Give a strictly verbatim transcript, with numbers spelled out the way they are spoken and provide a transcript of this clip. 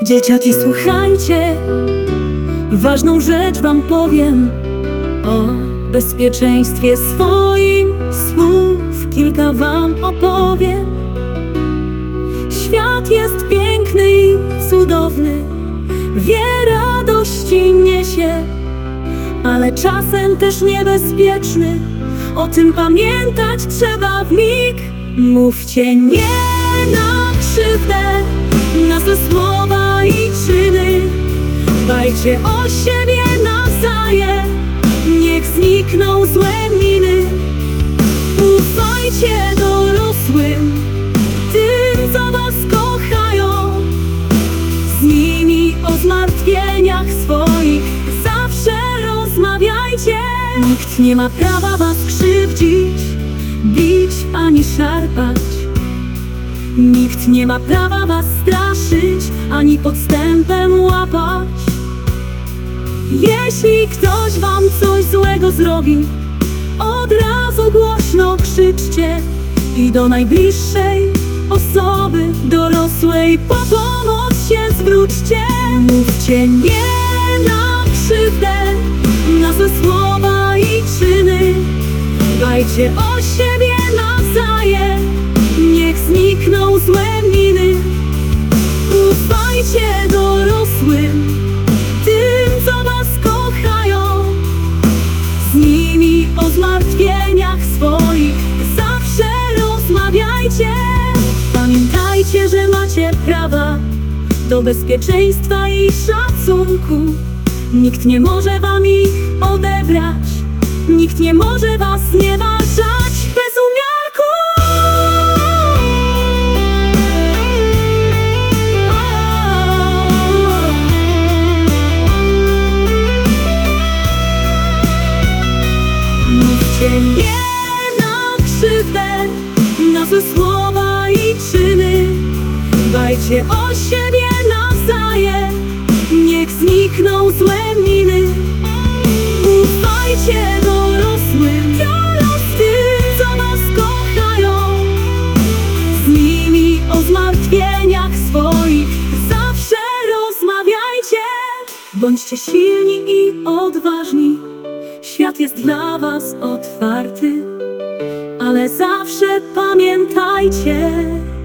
Dzieciaki, słuchajcie, ważną rzecz wam powiem. O bezpieczeństwie swoim słów kilka wam opowiem. Świat jest piękny i cudowny, wie radości niesie, ale czasem też niebezpieczny. O tym pamiętać trzeba w mig. Mówcie nie na krzywdę, na złe słowa i czyny. Dbajcie o siebie nawzajem, niech znikną złe miny. Ufajcie dorosłym, tym co was kochają. Z nimi o zmartwieniach swoich zawsze rozmawiajcie. Nikt nie ma prawa was krzywdzić, bić ani szarpać. Nikt nie ma prawa was straszyć, ani podstępem łapać. Jeśli ktoś wam coś złego zrobi, od razu głośno krzyczcie i do najbliższej osoby dorosłej po pomoc się zwróćcie. Mówcie nie na krzywdę, na złe słowa i czyny. Dbajcie o siebie nawzajem, niech znikną złe miny. Ufajcie dorosłym, tym co was kochają. Z nimi o zmartwieniach swoich zawsze rozmawiajcie. Pamiętajcie, że macie prawa do bezpieczeństwa i szacunku. Nikt nie może wam ich odebrać, nikt nie może was znieważać bez umiarku. Mówcie nie na krzywdę, na złe słowa i czyny. Dbajcie o siebie nawzajem, niech znikną złe miny. Ufajcie dorosłym, tym co was kochają. Z nimi o zmartwieniach swoich zawsze rozmawiajcie. Bądźcie silni i odważni, świat jest dla was otwarty, ale zawsze pamiętajcie,